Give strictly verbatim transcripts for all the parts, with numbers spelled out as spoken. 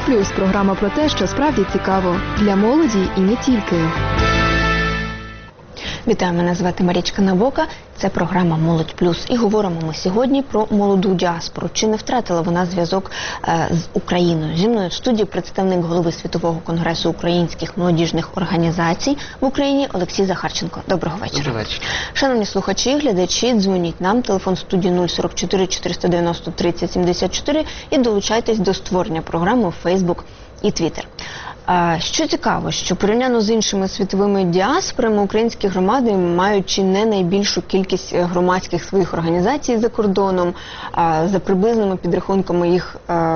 плюс» – програма про те, що справді цікаво. Для молоді і не тільки. Вітаю, мене звати Марічка Набока. Це програма «Молодь плюс». І говоримо ми сьогодні про молоду діаспору. Чи не втратила вона зв'язок е, з Україною? Зі мною в студії представник голови Світового конгресу українських молодіжних організацій в Україні Олексій Захарченко. Доброго вечора. Добрий вечір. Шановні слухачі і глядачі, дзвоніть нам. Телефон студії нуль сорок чотири чотириста дев'яносто тридцять сімдесят чотири і долучайтесь до створення програми в Facebook і Twitter. Що цікаво, що порівняно з іншими світовими діаспорами, українські громади мають чи не найбільшу кількість громадських своїх організацій за кордоном. За приблизними підрахунками їх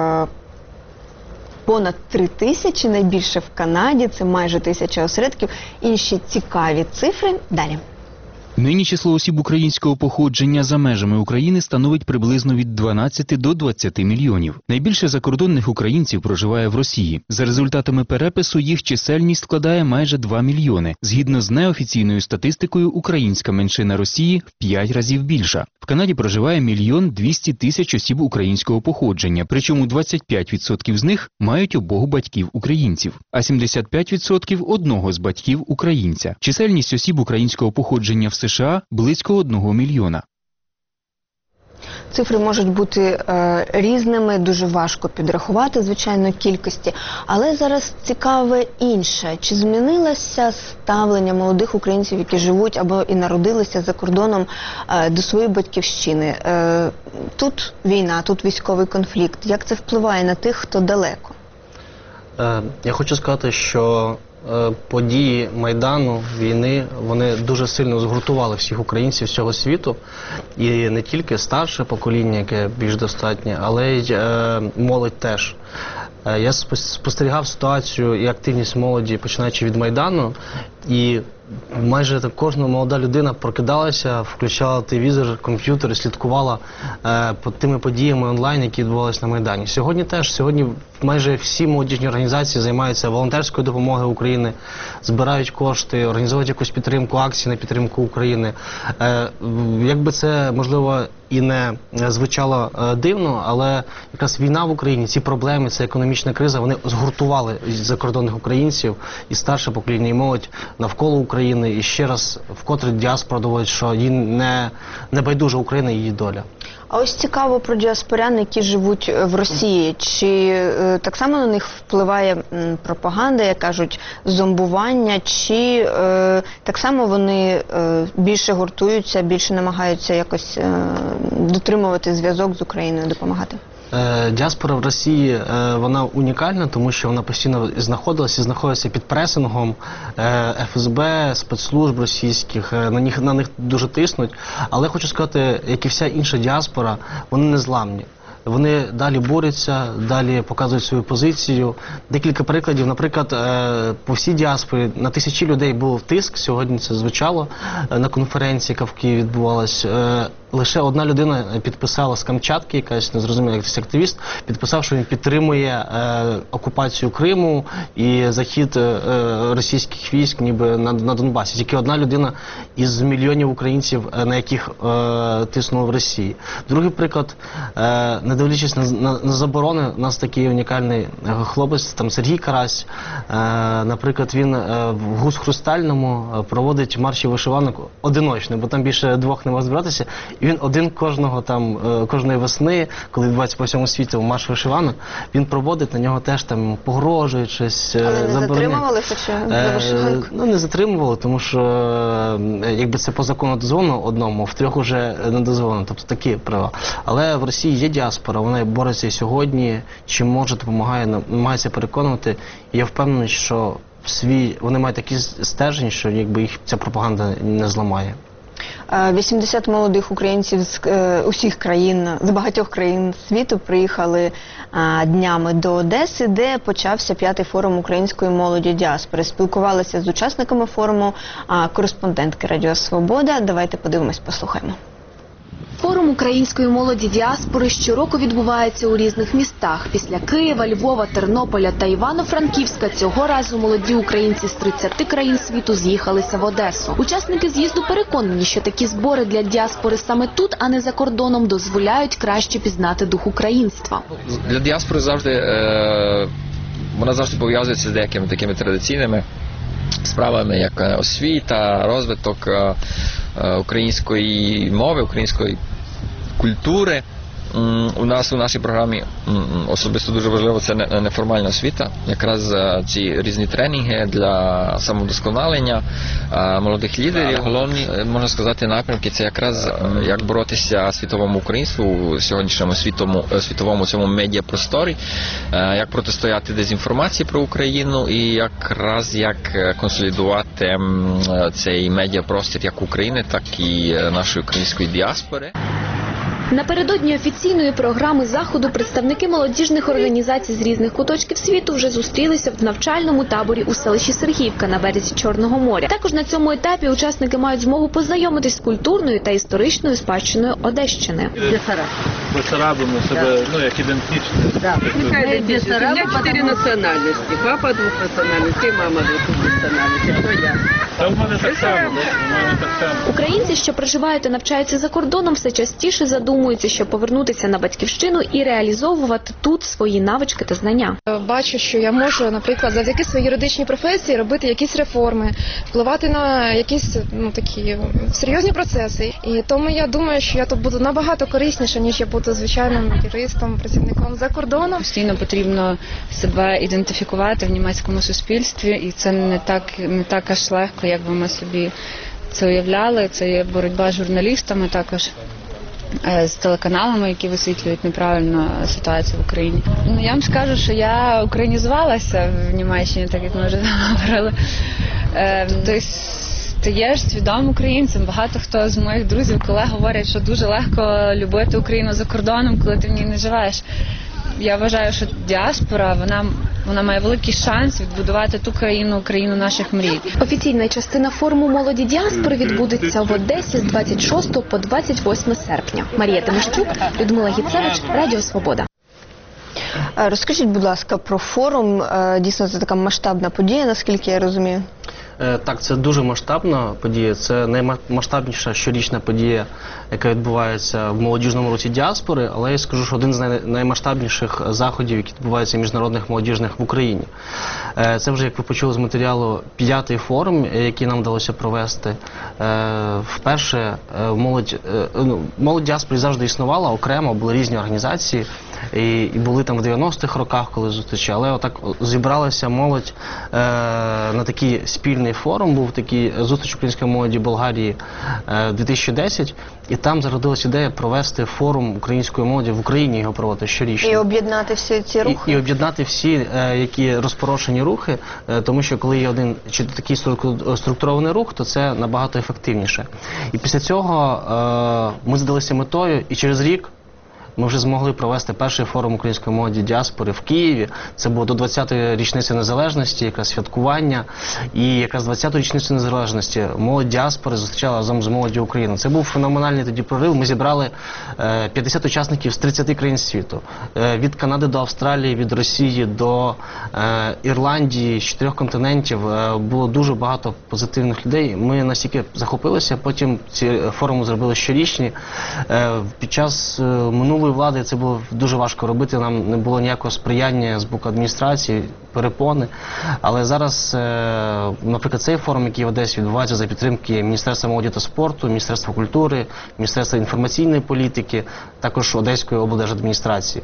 понад три тисячі, найбільше в Канаді, це майже тисяча осередків. Інші цікаві цифри далі. Нині число осіб українського походження за межами України становить приблизно від дванадцяти до двадцяти мільйонів. Найбільше закордонних українців проживає в Росії. За результатами перепису їх чисельність складає майже два мільйони. Згідно з неофіційною статистикою, українська меншина Росії в п'ять разів більша. В Канаді проживає мільйон двісті тисяч осіб українського походження, причому двадцять п'ять відсотків з них мають обох батьків українців, а сімдесят п'ять відсотків одного з батьків українця. Чисельність осіб українського походження в США близько одного мільйона. Цифри можуть бути е, різними, дуже важко підрахувати, звичайно, кількості. Але зараз цікаве інше. Чи змінилося ставлення молодих українців, які живуть або і народилися за кордоном, е, до своєї батьківщини? Е, тут війна, тут військовий конфлікт. Як це впливає на тих, хто далеко? Е, я хочу сказати, що події Майдану, війни, вони дуже сильно згуртували всіх українців всього світу. І не тільки старше покоління, яке більш достатнє, але й е, молодь теж. Е, я спостерігав ситуацію і активність молоді, починаючи від Майдану, і майже так, кожна молода людина прокидалася, включала телевізор, комп'ютер і слідкувала е, по тими подіями онлайн, які відбувалися на Майдані. Сьогодні теж, сьогодні майже всі молодіжні організації займаються волонтерською допомогою України, збирають кошти, організовують якусь підтримку, акції на підтримку України. Е, якби це, можливо, і не звучало е, дивно, але якраз війна в Україні, ці проблеми, ця економічна криза, вони згуртували закордонних українців і старше покоління, і молодь навколо України. І ще раз вкотре діаспора доводить, що їй не, не байдужа Україна і її доля. А ось цікаво про діаспорян, які живуть в Росії. Чи е, так само на них впливає м, пропаганда, як кажуть, зомбування, чи е, так само вони е, більше гуртуються, більше намагаються якось е, дотримувати зв'язок з Україною, допомагати? Діаспора в Росії, вона унікальна, тому що вона постійно знаходилася і знаходиться під пресингом еф ес бе, спецслужб російських, на них, на них дуже тиснуть. Але хочу сказати, як і вся інша діаспора, вони не зламні. Вони далі борються, далі показують свою позицію. Декілька прикладів. Наприклад, по всій діаспорі на тисячі людей був тиск, сьогодні це звучало на конференції, яка в Києві відбувалась. Лише одна людина підписала з Камчатки, якась незрозуміла якийсь активіст, підписав, що він підтримує е, окупацію Криму і захід е, російських військ ніби на, на Донбасі. Тільки одна людина із мільйонів українців, на яких е, тиснули в Росії. Другий приклад, е, не дивлячись на, на, на заборони, у нас такий унікальний хлопець, там Сергій Карась, е, наприклад, він е, в Гусь Хрустальному проводить марші вишиванок одиночно, бо там більше двох не може збиратися. І він один кожного там, кожної весни, коли відбувається по всьому світу марш вишиванок, він проводить, на нього теж там погрожують, щось забороняють. Але не затримувалися чи за вишиванку? Ну, не затримували, тому що якби це по закону дозволено одному, в трьох уже не дозволено, тобто такі права. Але в Росії є діаспора, вона бореться і сьогодні, чим може, допомагає, намагається переконувати. І я впевнений, що в свій, вони мають такі стержень, що якби їх ця пропаганда не зламає. вісімдесят молодих українців з е, усіх країн, з багатьох країн світу приїхали е, днями до Одеси, де почався п'ятий форум української молоді діаспори. Спілкувалися з учасниками форуму е, кореспондентки Радіо Свобода. Давайте подивимось, послухаємо. Форум української молоді діаспори щороку відбувається у різних містах. Після Києва, Львова, Тернополя та Івано-Франківська цього разу молоді українці з тридцяти країн світу з'їхалися в Одесу. Учасники з'їзду переконані, що такі збори для діаспори саме тут, а не за кордоном, дозволяють краще пізнати дух українства. Для діаспори завжди е вона завжди пов'язується з деякими такими традиційними справами, як освіта, розвиток української мови, української культури. У нас у нашій програмі особисто дуже важливо це неформальна освіта, якраз ці різні тренінги для самовдосконалення молодих лідерів. Головні, можна сказати, напрямки це якраз як боротися світовому українству у сьогоднішньому світовому, світовому цьому медіапросторі, як протистояти дезінформації про Україну і якраз як консолідувати цей медіапростір як України, так і нашої української діаспори. Напередодні офіційної програми заходу представники молодіжних організацій з різних куточків світу вже зустрілися в навчальному таборі у селищі Сергіївка на березі Чорного моря. Також на цьому етапі учасники мають змогу познайомитись з культурною та історичною спадщиною Одещини. Бессараби ми себе, ну, як ідентичні. Да. У меня четыре национальности. Папа двух национальностей, мама двух национальностей. Кто я? Та в мене так само, у мене так само. Українці, що проживають та навчаються за кордоном, все частіше задумуються, щоб повернутися на батьківщину і реалізовувати тут свої навички та знання. Бачу, що я можу, наприклад, завдяки своїй юридичній професії робити якісь реформи, впливати на якісь ну такі серйозні процеси. І тому я думаю, що я тут буду набагато корисніше, ніж я буду звичайним юристом, працівником за кордоном. Постійно потрібно себе ідентифікувати в німецькому суспільстві, і це не так не так аж легко, як би ми собі це уявляли. Це є боротьба з журналістами також, з телеканалами, які висвітлюють неправильно ситуацію в Україні. Ну, я вам скажу, що я українізувалася в Німеччині, так як ми вже говорили. Е, тобто, стаєш свідомим українцем. Багато хто з моїх друзів, колег говорять, що дуже легко любити Україну за кордоном, коли ти в ній не живеш. Я вважаю, що діаспора, вона, вона має великий шанс відбудувати ту країну, країну наших мрій. Офіційна частина форуму «Молоді діаспори» відбудеться в Одесі з двадцять шостого по двадцять восьме серпня. Марія Тимощук, Людмила Гіцевич, Радіо Свобода. Розкажіть, будь ласка, про форум. Дійсно, це така масштабна подія, наскільки я розумію. Так, це дуже масштабна подія. Це наймасштабніша щорічна подія, яка відбувається в молодіжному році діаспори, але я скажу, що один з наймасштабніших заходів, які відбуваються міжнародних молодіжних в Україні. Це вже, як ви почули з матеріалу, п'ятий форум, який нам вдалося провести. Вперше молодь, ну, молодь діаспори завжди існувала окремо, були різні організації, і, і були там в дев'яностих роках, коли зустрічі, але отак зібралася молодь е, на такий спільний форум, був такий зустріч української молоді Болгарії е, дві тисячі десять, і там зародилась ідея провести форум української молоді в Україні, його проводити щорічно. І об'єднати всі ці рухи? І, і об'єднати всі, е, які розпорошені рухи, е, тому що коли є один чи такий структурований рух, то це набагато ефективніше. І після цього е, ми задалися метою, і через рік ми вже змогли провести перший форум української молоді діаспори в Києві. Це було до двадцятої річниці незалежності, якраз святкування. І якраз двадцяту річницю незалежності молодь діаспори зустрічала разом з молоддю України. Це був феноменальний тоді прорив. Ми зібрали п'ятдесят учасників з тридцяти країн світу. Від Канади до Австралії, від Росії до Ірландії, з чотирьох континентів. Було дуже багато позитивних людей. Ми настільки захопилися, потім ці форуми зробили щорічні. Під час минулого влади це було дуже важко робити, нам не було ніякого сприяння з боку адміністрації, перепони. Але зараз, наприклад, цей форум, який в Одесі відбувається за підтримки Міністерства молоді та спорту, Міністерства культури, Міністерства інформаційної політики, також Одеської облдержадміністрації.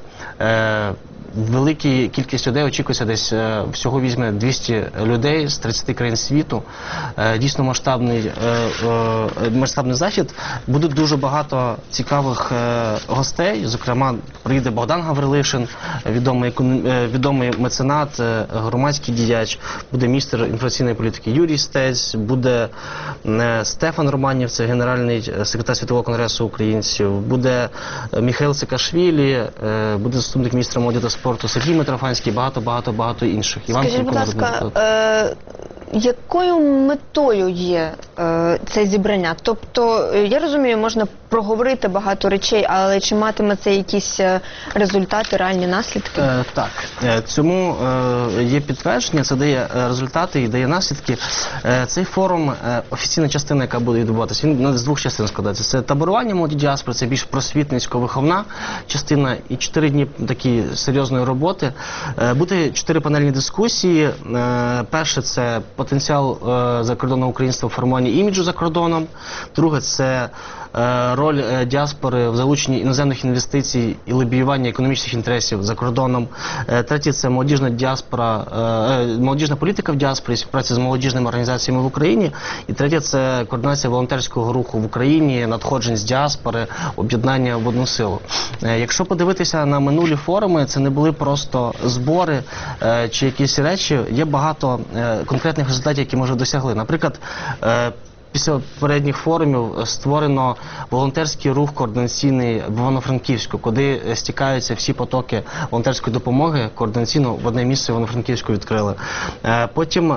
Велика кількість людей очікується, десь всього візьме двісті людей з тридцяти країн світу. Дійсно масштабний, масштабний захід. Буде дуже багато цікавих гостей. Зокрема, приїде Богдан Гаврилишин, відомий, відомий меценат, громадський діяч. Буде міністр інформаційної політики Юрій Стець, буде Стефан Романів, це генеральний секретар Світового конгресу українців, буде Міхаїл Саакашвілі, буде заступник міністра молоді та спорту Сергій Митрофанський, багато-багато-багато інших. Скажіть, будь ласка, е, якою метою є е, це зібрання? Тобто, я розумію, можна проговорити багато речей, але чи матиме це якісь е, результати, реальні наслідки? Е, так, е, цьому е, є підтвердження, це дає е, результати і дає наслідки. Е, цей форум, е, офіційна частина, яка буде відбуватися, він з двох частин складається. Це таборування молоді діаспори, це більш просвітницько-виховна частина і чотири дні такі серйозної роботи. Е, буде чотири панельні дискусії. Е, перше – це потенціал е, закордонного українства в формуванні іміджу за кордоном. Друге – це е, роль е, діаспори в залученні іноземних інвестицій і лобіювання економічних інтересів за кордоном. Е, третє – це молодіжна діаспора, е, молодіжна політика в діаспорі, співпраця з молодіжними організаціями в Україні. І третє – це координація волонтерського руху в Україні, надходжень з діаспори, об'єднання в одну силу. Е, якщо подивитися на минулі форуми, це не були просто збори е, чи якісь речі, є багато е, конкретних результатів, які ми вже досягли. Наприклад, е, після попередніх форумів створено волонтерський рух координаційний в Івано-Франківську, куди стікаються всі потоки волонтерської допомоги, координаційно в одне місце Івано-Франківську відкрили. Потім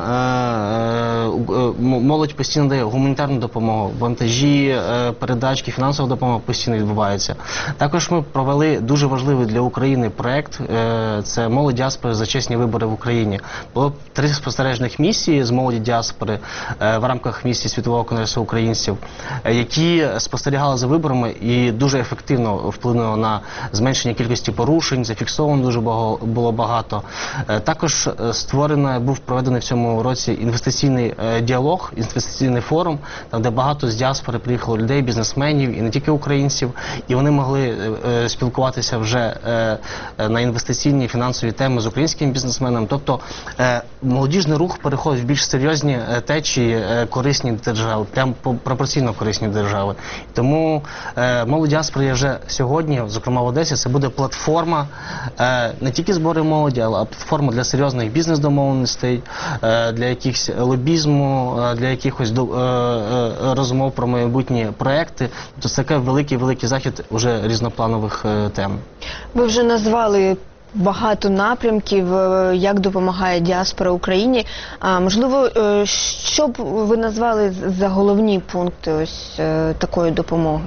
молодь постійно дає гуманітарну допомогу, вантажі, передачки, фінансова допомога постійно відбувається. Також ми провели дуже важливий для України проєкт, це молодь діаспори за чесні вибори в Україні. Було три спостережних місії з молоді діаспори в рамках місії Світового конгресу українців, які спостерігали за виборами і дуже ефективно вплинули на зменшення кількості порушень, зафіксовано дуже було багато. Також створений, був проведений в цьому році інвестиційний діалог, інвестиційний форум, там, де багато з діаспори приїхало людей, бізнесменів і не тільки українців, і вони могли спілкуватися вже на інвестиційні фінансові теми з українськими бізнесменами. Тобто молодіжний рух переходить в більш серйозні течії, корисні держави, прямо пропорційно корисні держави. Тому е, молодь діаспори є вже сьогодні, зокрема в Одесі, це буде платформа е, не тільки збори молоді, але платформа для серйозних бізнес-домовленостей, е, для якихось лобізму, е, для якихось до, е, е, розмов про майбутні проекти. Тобто це такий великий-великий захід уже різнопланових е, тем. Ви вже назвали багато напрямків, як допомагає діаспора Україні. А, можливо, що б ви назвали за головні пункти ось такої допомоги?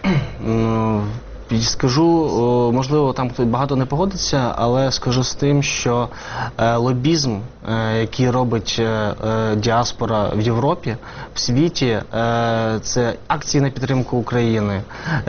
Скажу, можливо, там багато не погодиться, але скажу з тим, що лобізм, який робить діаспора в Європі, в світі, це акції на підтримку України,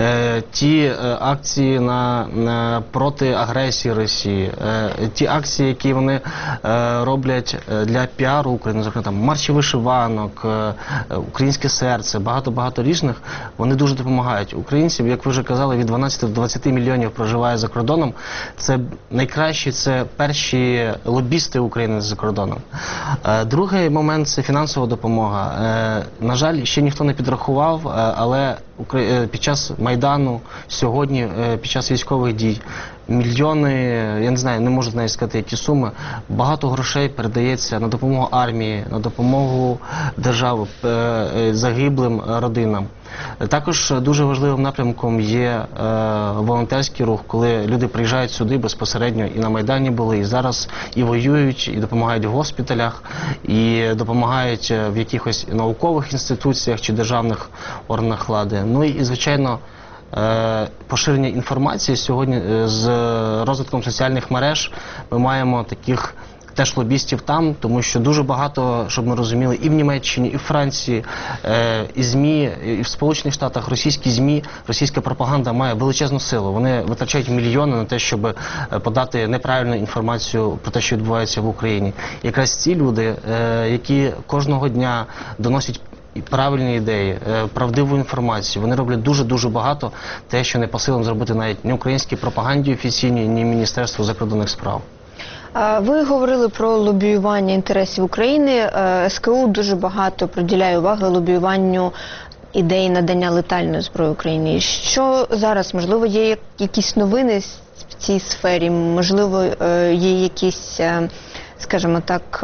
ті акції на, на проти агресії Росії, ті акції, які вони роблять для піару України, зокрема там марші вишиванок, українське серце, багато-багато різних, вони дуже допомагають українцям, як ви вже казали, від дванадцяти до двадцяти мільйонів проживає за кордоном. Це найкращі, це перші лобісти України за кордоном. Другий момент – це фінансова допомога. На жаль, ще ніхто не підрахував, але під час Майдану, сьогодні, під час військових дій, мільйони, я не знаю, не можу навіть сказати, які суми, багато грошей передається на допомогу армії, на допомогу держави, загиблим родинам. Також дуже важливим напрямком є е, волонтерський рух, коли люди приїжджають сюди безпосередньо і на Майдані були, і зараз і воюють, і допомагають в госпіталях, і допомагають в якихось наукових інституціях чи державних органах влади. Ну і, звичайно, е, поширення інформації сьогодні з розвитком соціальних мереж ми маємо таких теж лобістів там, тому що дуже багато, щоб ми розуміли, і в Німеччині, і в Франції, і ЗМІ, і в Сполучених Штатах російські ЗМІ, російська пропаганда має величезну силу. Вони витрачають мільйони на те, щоб подати неправильну інформацію про те, що відбувається в Україні. І якраз ці люди, які кожного дня доносять правильні ідеї, правдиву інформацію, вони роблять дуже-дуже багато те, що не по силам зробити навіть ні українській пропаганді офіційній, ні Міністерству закордонних справ. Ви говорили про лобіювання інтересів України. СКУ дуже багато приділяє уваги лобіюванню ідеї надання летальної зброї Україні. Що зараз? Можливо, є якісь новини в цій сфері? Можливо, є якісь, скажімо так,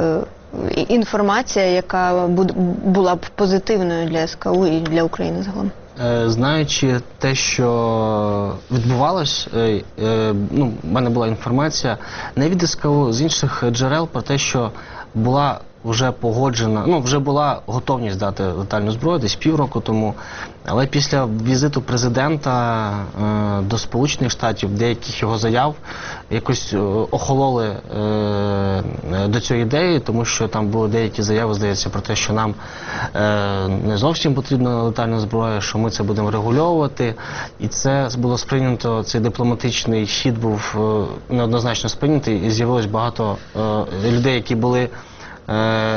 інформація, яка була б позитивною для СКУ і для України загалом? Знаючи те, що відбувалось, ну, в мене була інформація не від СКУ, з інших джерел про те, що була вже погоджена, ну, вже була готовність дати летальну зброю десь півроку тому, але після візиту президента е, до Сполучених Штатів, деяких його заяв якось е, охололи е, до цієї ідеї, тому що там були деякі заяви, здається, про те, що нам е, не зовсім потрібна летальна зброя, що ми це будемо регульовувати, і це було сприйнято, цей дипломатичний хід був е, неоднозначно сприйнятий, і з'явилось багато е, людей, які були Е,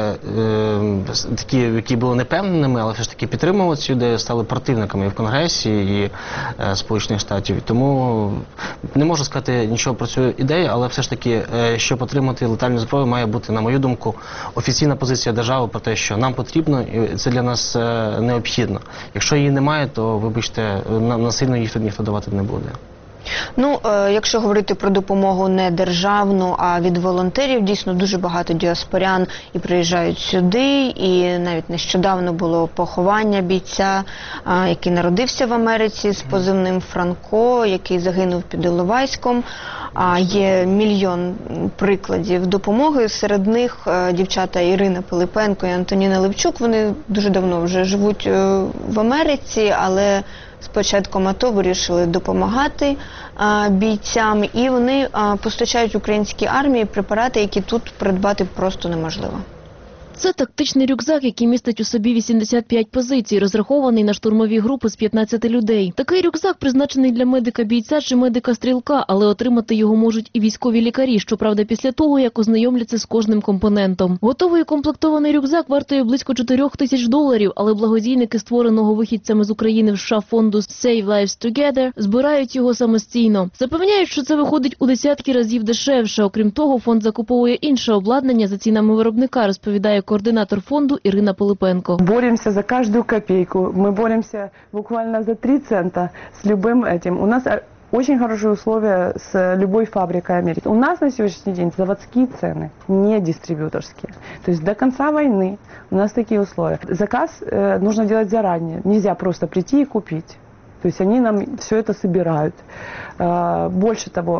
е, такі, які були непевненими, але все ж таки підтримували цю ідею, стали противниками і в Конгресі, і е, Сполучених Штатів. Тому не можу сказати нічого про цю ідею, але все ж таки, е, щоб отримати летальну зброю, має бути, на мою думку, офіційна позиція держави про те, що нам потрібно, і це для нас е, необхідно. Якщо її немає, то, вибачте, насильно їх ніхто давати не буде. Ну, е, якщо говорити про допомогу не державну, а від волонтерів, дійсно дуже багато діаспорян і приїжджають сюди, і навіть нещодавно було поховання бійця, е, який народився в Америці з позивним Франко, який загинув під Іловайськом. А є мільйон прикладів допомоги. Серед них е, дівчата Ірина Пилипенко і Антоніна Левчук. Вони дуже давно вже живуть е, в Америці, але з початком АТО вирішили допомагати а, бійцям, і вони а, постачають українській армії препарати, які тут придбати просто неможливо. Це тактичний рюкзак, який містить у собі вісімдесят п'ять позицій, розрахований на штурмові групи з п'ятнадцяти людей. Такий рюкзак призначений для медика-бійця чи медика-стрілка, але отримати його можуть і військові лікарі, щоправда, після того, як ознайомляться з кожним компонентом. Готовий укомплектований рюкзак вартує близько чотирьох тисяч доларів, але благодійники створеного вихідцями з України в США фонду Save Lives Together збирають його самостійно. Запевняють, що це виходить у десятки разів дешевше. Окрім того, фонд закуповує інше обладнання за цінами виробника, розповідає координатор фонду Ірина Пилипенко. Боремся за каждую копейку. Мы боремся буквально за три цента с любым этим. У нас очень хорошие условия с любой фабрикой Америки. У нас на сегодняшний день заводские цены, не дистрибьюторские. То есть до конца войны у нас такие условия. Заказ э, нужно делать заранее. Нельзя просто прийти и купить. То есть они нам все это собирают. Э, больше того,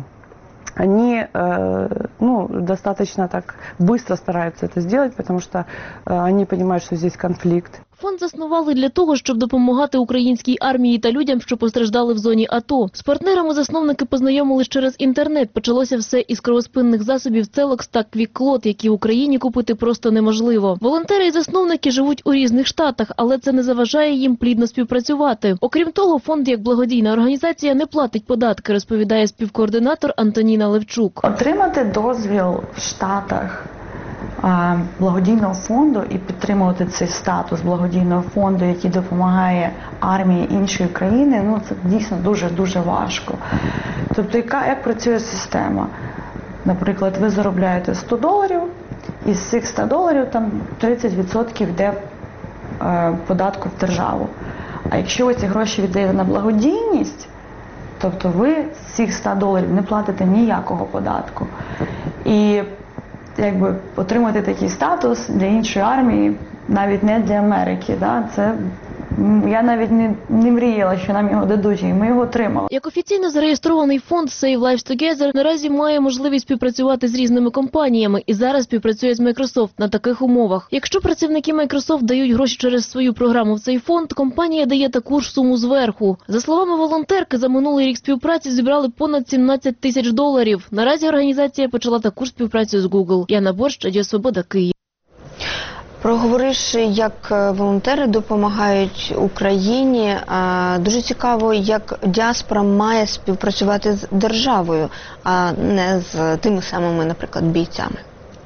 они э, ну, достаточно так быстро стараются это сделать, потому что э, они понимают, что здесь конфликт. Фонд заснували для того, щоб допомагати українській армії та людям, що постраждали в зоні АТО. З партнерами засновники познайомились через інтернет. Почалося все із кровоспинних засобів Целокс та Квікклот, які в Україні купити просто неможливо. Волонтери і засновники живуть у різних штатах, але це не заважає їм плідно співпрацювати. Окрім того, фонд як благодійна організація не платить податки, розповідає співкоординатор Антоніна Левчук. Отримати дозвіл в Штатах благодійного фонду і підтримувати цей статус благодійного фонду, який допомагає армії іншої країни, ну це дійсно дуже-дуже важко. Тобто, яка, як працює система? Наприклад, ви заробляєте сто доларів, і з цих ста доларів там тридцять відсотків йде е, податку в державу. А якщо ви ці гроші віддаєте на благодійність, тобто ви з цих ста доларів не платите ніякого податку. І якби отримати такий статус для іншої армії, навіть не для Америки, да, це я навіть не, не мріяла, що нам його дадуть, і ми його отримали. Як офіційно зареєстрований фонд Save Lives Together наразі має можливість співпрацювати з різними компаніями і зараз співпрацює з Microsoft на таких умовах. Якщо працівники Microsoft дають гроші через свою програму в цей фонд, компанія дає таку ж суму зверху. За словами волонтерки, за минулий рік співпраці зібрали понад сімнадцять тисяч доларів. Наразі організація почала таку співпрацю з Google. Яна Борщ, Радіо Свобода, Київ. Проговоривши, як волонтери допомагають Україні, дуже цікаво, як діаспора має співпрацювати з державою, а не з тими самими, наприклад, бійцями.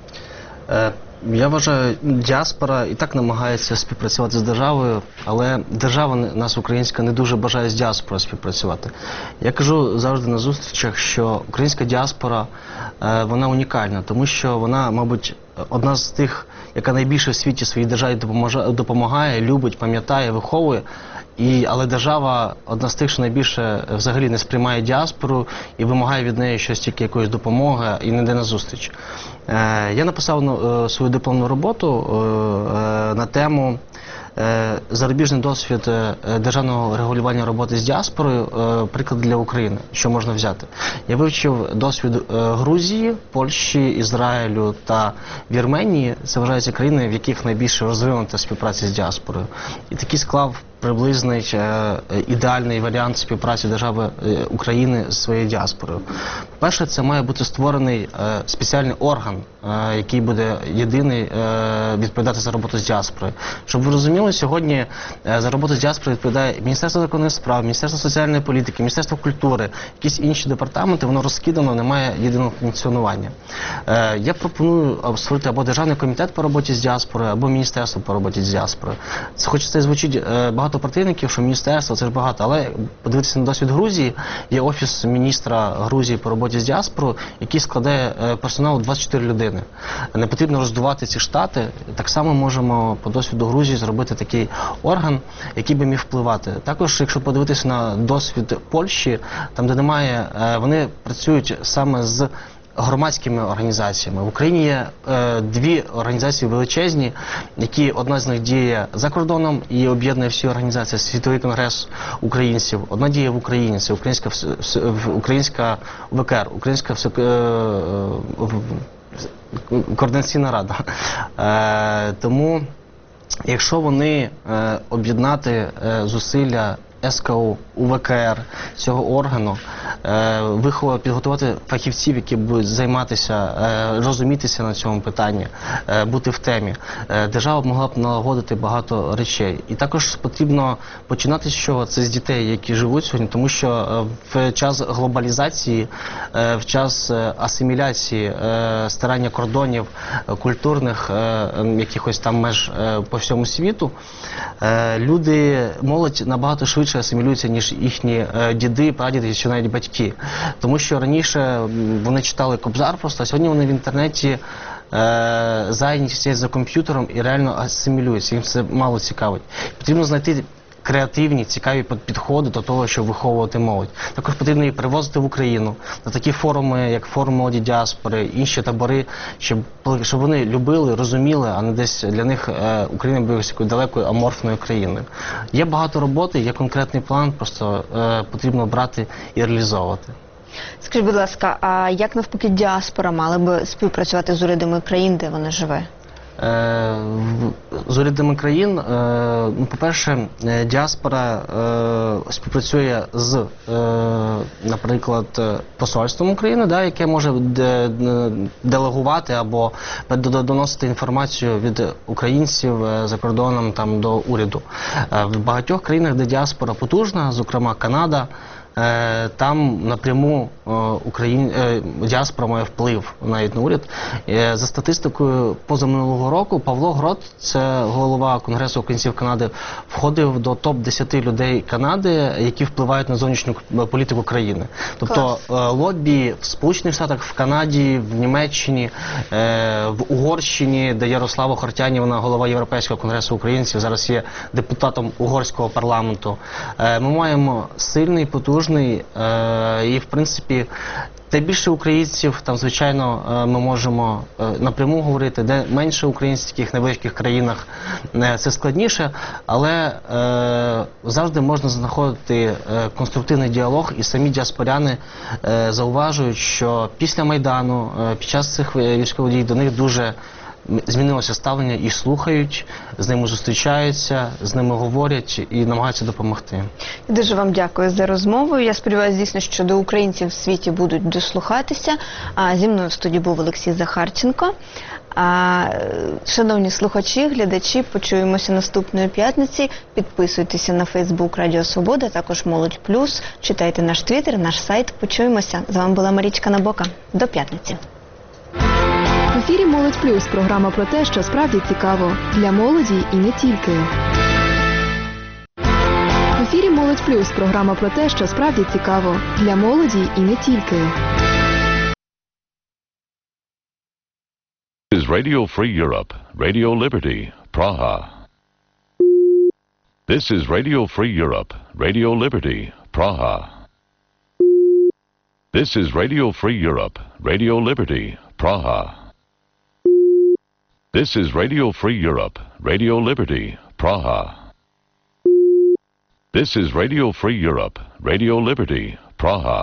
Я вважаю, діаспора і так намагається співпрацювати з державою, але держава нас, українська, не дуже бажає з діаспорою співпрацювати. Я кажу завжди на зустрічах, що українська діаспора, вона унікальна, тому що вона, мабуть, одна з тих, яка найбільше в світі своїй державі допомагає, любить, пам'ятає, виховує. І, але держава одна з тих, що найбільше взагалі не сприймає діаспору і вимагає від неї щось, тільки якоїсь допомоги і не йде на зустріч. Е, я написав е, свою дипломну роботу е, на тему зарубіжний досвід державного регулювання роботи з діаспорою, приклад для України, що можна взяти. Я вивчив досвід Грузії, Польщі, Ізраїлю та Вірменії. Це вважаються країни, в яких найбільше розвинута співпраця з діаспорою. І такий склав приблизний е, ідеальний варіант співпраці держави е, України з своєю діаспорою. По-перше, це має бути створений е, спеціальний орган, е, який буде єдиний е, відповідати за роботу з діаспорою. Щоб ви розуміли, сьогодні е, за роботу з діаспорою відповідає Міністерство закордонних справ, Міністерство соціальної політики, Міністерство культури, якісь інші департаменти, воно розкидано, немає єдиного функціонування. Е, я пропоную створити або Державний комітет по роботі з діаспорою, або Міністерство по роботі з діаспорою. Це, хоч це звучить е, багато противників, що міністерство, це ж багато, але подивитися на досвід Грузії, є офіс міністра Грузії по роботі з діаспорою, який складає персоналу двадцять чотири людини. Не потрібно роздувати ці штати, так само можемо по досвіду Грузії зробити такий орган, який би міг впливати. Також, якщо подивитися на досвід Польщі, там де немає, вони працюють саме з громадськими організаціями. В Україні є е, дві організації величезні, які одна з них діє за кордоном і об'єднує всі організації. Світовий конгрес українців. Одна діє в Україні, це українська, українська ВКР, Українська е, е, координаційна рада. Е, тому, якщо вони е, об'єднати е, зусилля ес ка у, у ве ка ер, цього органу, е, виховати, підготувати фахівців, які будуть займатися, е, розумітися на цьому питанні, е, бути в темі. Е, держава могла б налагодити багато речей. І також потрібно починати з чого? Це з дітей, які живуть сьогодні, тому що в час глобалізації, е, в час асиміляції, е, старання кордонів, е, культурних, е, якихось там меж е, по всьому світу, е, люди, молодь набагато швидше асимілюються, ніж їхні е, діди, прадіди, чи навіть батьки. Тому що раніше вони читали Кобзар просто, а сьогодні вони в інтернеті е, зайняті сидять за комп'ютером і реально асимілюються. Їм це мало цікавить. Потрібно знайти креативні, цікаві підходи до того, щоб виховувати молодь. Також потрібно її привозити в Україну на такі форуми, як форум молоді діаспори, інші табори, щоб, щоб вони любили, розуміли, а не десь для них е, Україна була якоюсь далекою аморфною країною. Є багато роботи, є конкретний план, просто е, потрібно брати і реалізовувати. Скажіть, будь ласка, а як навпаки діаспора мала би співпрацювати з урядами країн, де вона живе? З урядами країн, ну, по-перше, діаспора співпрацює з, наприклад, посольством України, да, яке може делегувати або доносити інформацію від українців за кордоном там, до уряду. В багатьох країнах, де діаспора потужна, зокрема Канада, там напряму Україн... діаспора має вплив навіть на уряд. За статистикою позаминулого року Павло Грот, це голова Конгресу українців Канади, входив до топ десяти людей Канади, які впливають на зовнішню політику країни. Тобто Клас. лобі в Сполучених Штатах, в Канаді, в Німеччині, в Угорщині, де Ярослава Хортянівна, голова Європейського конгресу українців, зараз є депутатом угорського парламенту. Ми маємо сильний, потужний і, в принципі, де більше українців, там, звичайно, ми можемо напряму говорити, де менше українців в таких невеликих країнах, це складніше, але е, завжди можна знаходити конструктивний діалог, і самі діаспоряни е, зауважують, що після Майдану, е, під час цих військових дій до них дуже змінилося ставлення, і слухають, з ними зустрічаються, з ними говорять і намагаються допомогти. Дуже вам дякую за розмову. Я сподіваюся, дійсно, що до українців в світі будуть дослухатися. А зі мною в студії був Олексій Захарченко. А, шановні слухачі, глядачі, почуємося наступної п'ятниці. Підписуйтеся на Фейсбук Радіо Свобода, також Молодь Плюс. Читайте наш твіттер, наш сайт. Почуємося. З вами була Марічка Набока. До п'ятниці. В ефірі «Молодь Плюс» – програма про те, що справді цікаво для молоді і не тільки. В ефірі «Молодь Плюс» – програма про те, що справді цікаво для молоді і не тільки. This is Radio Free Europe, Radio Liberty, Praha. This is Radio Free Europe, Radio Liberty, Praha. This is Radio Free Europe, Radio Liberty, Praha. This is Radio Free Europe, Radio Liberty, Praha. This is Radio Free Europe, Radio Liberty, Praha.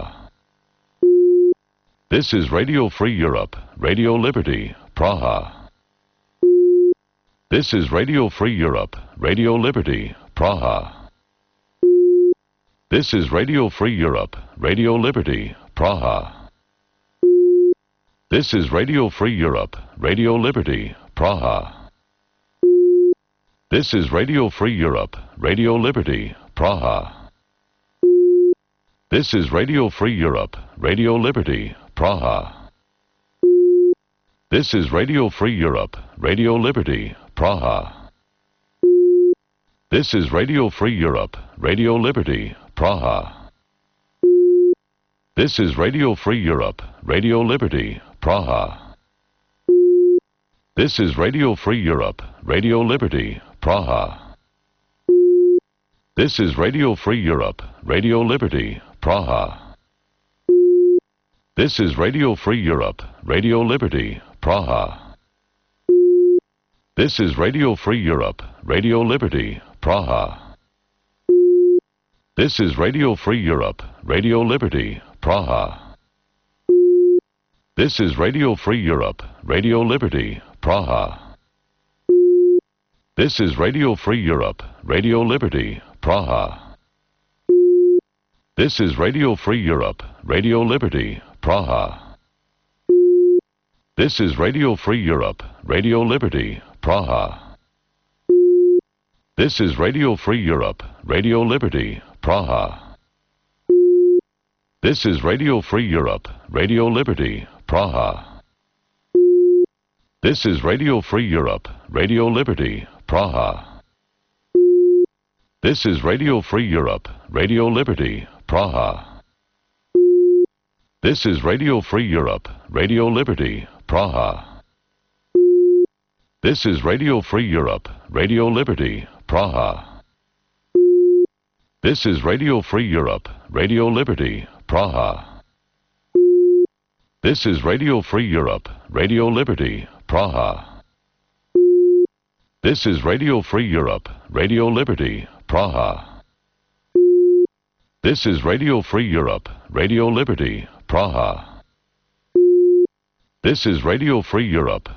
This is Radio Free Europe, Radio Liberty, Praha. This is Radio Free Europe, Radio Liberty, Praha. This is Radio Free Europe, Radio Liberty, Praha. This is Radio Free Europe, Radio Liberty, Praha. This is Radio Free Europe, Radio Liberty, Praha. This is Radio Free Europe, Radio Liberty, Praha. This is Radio Free Europe, Radio Liberty, Praha. This is Radio Free Europe, Radio Liberty, Praha. This is Radio Free Europe, Radio Liberty, Praha. This is Radio Free Europe, Radio Liberty, Praha. This is Radio Free Europe, Radio Liberty, Praha. This is Radio Free Europe, Radio Liberty, Praha. This is Radio Free Europe, Radio Liberty, Praha. This is Radio Free Europe, Radio Liberty, Praha. This is Radio Free Europe, Radio Liberty, Praha. This is Radio Free Europe, Radio Liberty, Praha. This is Radio Free Europe, Radio Liberty, Praha. This is Radio Free Europe, Radio Liberty, Praha. This is Radio Free Europe, Radio Liberty, Praha. This is Radio Free Europe, Radio Liberty, Praha. This is Radio Free Europe, Radio Liberty, Praha. This is Radio Free Europe, Radio Liberty, Praha. This is Radio Free Europe, Radio Liberty, Praha. This is Radio Free Europe, Radio Liberty, Praha. This is Radio Free Europe, Radio Liberty, Praha. This is Radio Free Europe, Radio Liberty, Praha. This is Radio Free Europe, Radio Liberty, Praha. This is Radio Free Europe, Radio Liberty, Praha. This is Radio Free Europe,